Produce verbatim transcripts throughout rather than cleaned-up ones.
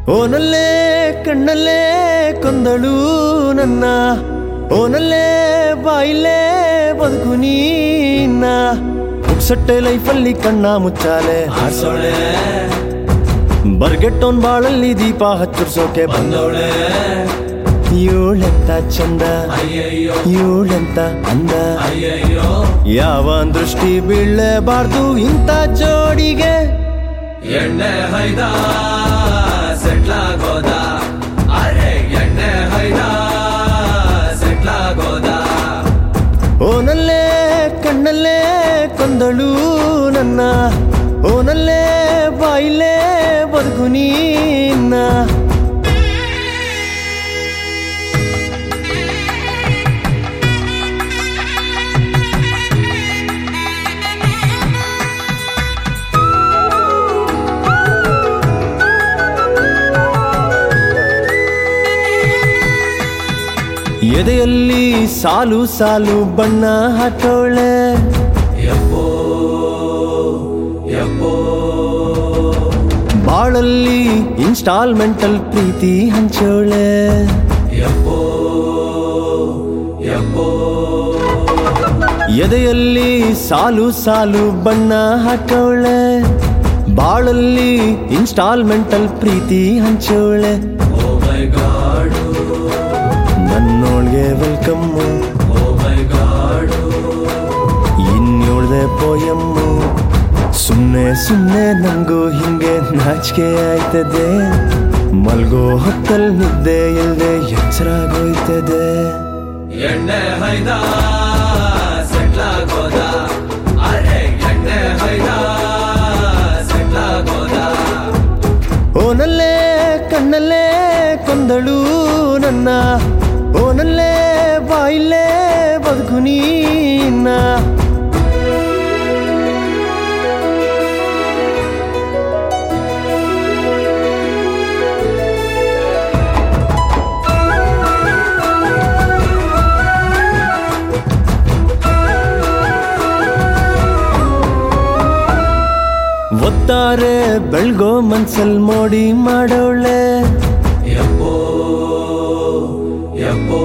ಓನಲ್ಲೇ ಕಣ್ಣಲ್ಲೇ ಕೊಂದಳು ನನ್ನ, ಓನಲ್ಲೇ ಬಾಯಿಲ್ಲೇ ಬದುಕು ನೀನ್ನ. ಪುಕ್ಸಟ್ಟೆ ಲೈಫಲ್ಲಿ ಕಣ್ಣ ಮುಚ್ಚಾಲೆ ಹಾಸೋಳೆ, ಬರ್ಗೆಟ್ಟೋನ್ ಬಾಳಲ್ಲಿ ದೀಪ ಹಚ್ಚರ್ಸೋಕೆ ಬಂದವಳೆ. ಇವಳೆಂತ ಚಂದ, ಇವಳೆಂತ ಅಂದ, ಯಾವ ದೃಷ್ಟಿ ಬೀಳಬಾರ್ದು ಇಂಥ ಜೋಡಿಗೆ. ಎಣ್ಣೆ ಹೈದ ಸೆಟ್ಲಾಗೋದ, ಅರೆ ಎಣ್ಣೆ ಹೈದ ಸೆಟ್ಲಾಗೋದ. ಓನಲ್ಲೇ ಕಣ್ಣಲ್ಲೇ ಕೊಂದಳು ನನ್ನ, ಓನಲ್ಲೇ ಬಾಯಿಲ್ಲೇ ಬದುಕು ನೀನ್ನ. ಎದೆಯಲ್ಲಿ ಸಾಲು ಸಾಲು ಬಣ್ಣ ಹಾಕೋಳೆ, ಯಪ್ಪೋ ಯಪ್ಪೋ. ಬಾಳಲ್ಲಿ ಇನ್ಸ್ಟಾಲ್ಮೆಂಟಲ್ ಪ್ರೀತಿ ಹಂಚೋಳೆ, ಯಪ್ಪೋ ಯಪ್ಪೋ. ಎದೆಯಲ್ಲಿ ಸಾಲು ಸಾಲು ಬಣ್ಣ ಹಾಕೋಳೆ, ಬಾಳಲ್ಲಿ ಇನ್ಸ್ಟಾಲ್ಮೆಂಟಲ್ ಪ್ರೀತಿ ಹಂಚೋಳೆ. ಓ ಮೈ ಗಾಡ್, ನನ್ನೋಳ್ಗೆ ವೆಲ್ಕಮ್ಮು, ಓ ಮೈ ಗಾಡ್. ಇನ್ನೋಳ್ದೆ ಪೋಯಮ್ಮು. ಸುಮ್ನೆ ಸುಮ್ನೆ ನಂಗೂ ಹಿಂಗೆ ನಾಚಿಕೆ ಆಯ್ತದೆ, ಮಲ್ಗೋ ಹೊತ್ತಲ್ ನಿದ್ದೆ ಇಲ್ದೆ ಎಚ್ಚರಾಗೋಯ್ತದೆ. ಎಣ್ಣೆ ಹೈದ ಸೆಟ್ಲಾಗೋದ, ಅರೆ ಎಣ್ಣೆ ಹೈದ ಸೆಟ್ಲಾಗೋದ. ಓನಲ್ಲೇ ಕಣ್ಣಲ್ಲೇ ಕೊಂದಳು ನನ್ನ, ಓನಲ್ಲೇ ಬಾಯಿಲ್ಲೇ ಬದುಕು ನೀನ್ನ. ಒತ್ತಾರೆ ಬೆಳ್ಗೋ ಮನ್ಸಲ್ ಮೋಡಿ ಮಾಡೋಳೆ, ಯಪ್ಪೋ ಯಪ್ಪೋ.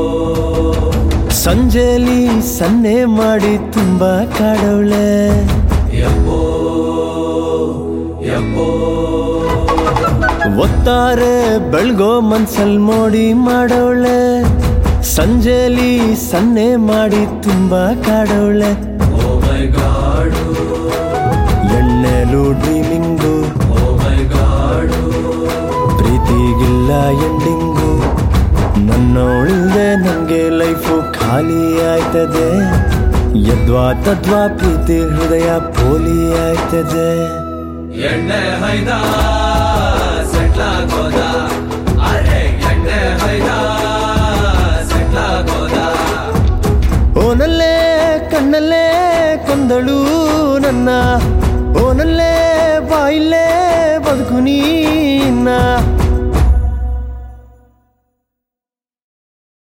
ಸಂಜೆಲಿ ಸನ್ನೆ ಮಾಡಿ ತುಂಬಾ ಕಾಡೋಳೆ, ಯಪ್ಪೋ ಯಪ್ಪೋ. ಒತ್ತಾರೆ ಬೆಳ್ಗೋ ಮನ್ಸಲ್ ಮೋಡಿ ಮಾಡೋಳೆ, ಸಂಜೆಲಿ ಸನ್ನೆ ಮಾಡಿ ತುಂಬಾ ಕಾಡೋಳೆ. ಓ ಮೈ ಗಾಡ್, ಎಣ್ಣೆಲು ಡ್ರೀಮಿಂಗು, ಓ ಮೈ ಗಾಡ್. ಪ್ರೀತಿಗಿಲ್ಲ ಎಂಡಿಂಗು. ನನ್ನೋಳಿಲ್ದೆ ನಂಗೆ ಲೈಫು ಖಾಲಿ ಆಯ್ತದೆ, ಯದ್ವಾ ತದ್ವಾ ಪ್ರೀತಿ ಹೃದಯ ಪೋಲಿ ಆಯ್ತದೆ. ಎಣ್ಣೆ ಹೈದ ಸೆಟ್ಲಾಗೋದ, ಅರೆ ಎಣ್ಣೆ ಹೈದ ಸೆಟ್ಲಾಗೋದ. ಓನಲ್ಲೇ ಕಣ್ಣಲ್ಲೇ ಕೊಂದಳು ನನ್ನ, ಓನಲ್ಲೇ